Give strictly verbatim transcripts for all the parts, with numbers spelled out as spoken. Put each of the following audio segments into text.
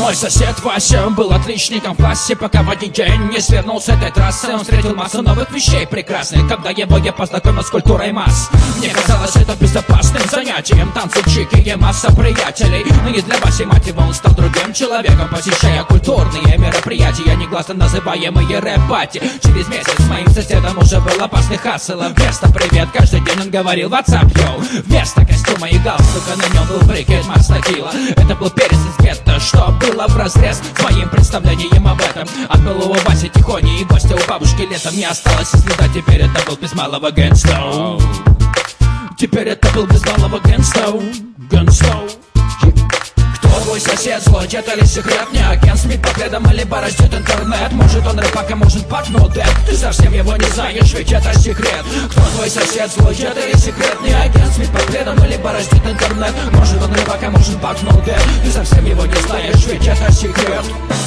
Мой сосед Вася был отличником в классе, пока в один день не свернул с этой трассы. Он встретил массу новых вещей прекрасных, когда его я познакомил с культурой масс. Мне казалось это безопасным занятием, танцы, чики и масса приятелей. Но не для Васи, мать его, он стал другим человеком, посещая культурные мероприятия, негласно называемые рэп-пати. Через месяц моим соседом уже был опасный хассел. Вместо привет каждый день он говорил WhatsApp, йоу. Вместо костюма и галстука на нем был брикет мастакила. Это был перец из гетто, что было вразрез с моим представлением об этом. От былого Васи Тихони и гостя у бабушки летом не осталось и следа. Теперь это был без малого Гэнстоу. Теперь это был без малого Гэнстоу. Гэнстоу. Кто твой сосед, злой дед или секретный агент? Смит по пледам или бороздит интернет? Может он рэпак, а может пакнудет? Ты совсем его не знаешь, ведь это секрет. Кто твой сосед, злой дед или секретный агент? Смит по пледам или бороздит интернет? Может он рэпак, а может пакнудет? Ты совсем его не знаешь, ведь это секрет.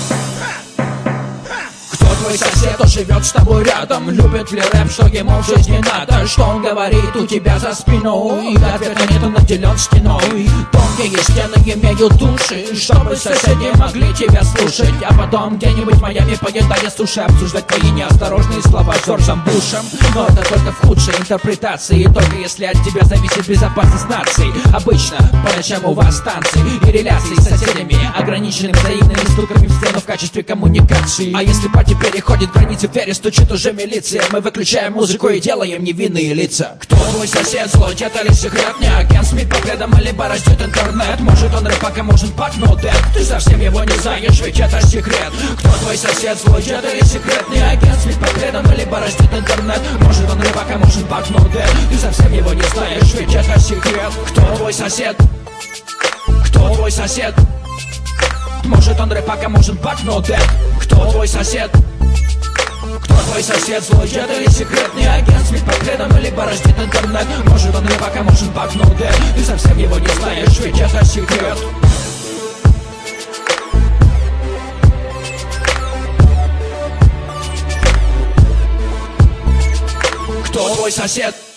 Твой сосед, кто живет с тобой рядом, любит ли рэп, что ему в жизни надо? Что он говорит у тебя за спиной? И ответа нет, он наделен стеной. Тонкие стены имеют души, чтобы соседи могли тебя слушать. А потом где-нибудь в Майами, поедая суши, обсуждать твои неосторожные слова с Джорджем Бушем. Но это только в худшей интерпретации, только если от тебя зависит безопасность нации. Обычно по ночам у вас танцы и реляции с соседями, ограниченными взаимными стуками в стену в качестве коммуникации. А если по тебе переходит границы, в двери стучит уже милиция. Мы выключаем музыку и делаем невинные лица. Кто твой сосед, злой дед или секретный агент? Смит по пледам или бороздит интернет? Может он рэпак, а может пакнудет? Ты совсем его не знаешь, ведь это секрет. Кто твой сосед, злой дед или секретный агент? Смит по пледам или бороздит интернет? Может он рэпак, а может пакнудет? Ты совсем его не знаешь, ведь это секрет. Кто твой сосед? Кто твой сосед? Может он рэпак, а может пакнудет? Кто твой сосед? Кто твой сосед, злой дед или секретный агент? Смит по пледам или бороздит интернет? Может он рэпак, а может пакнудет? Ты совсем его не знаешь, ведь это секрет. Кто твой сосед?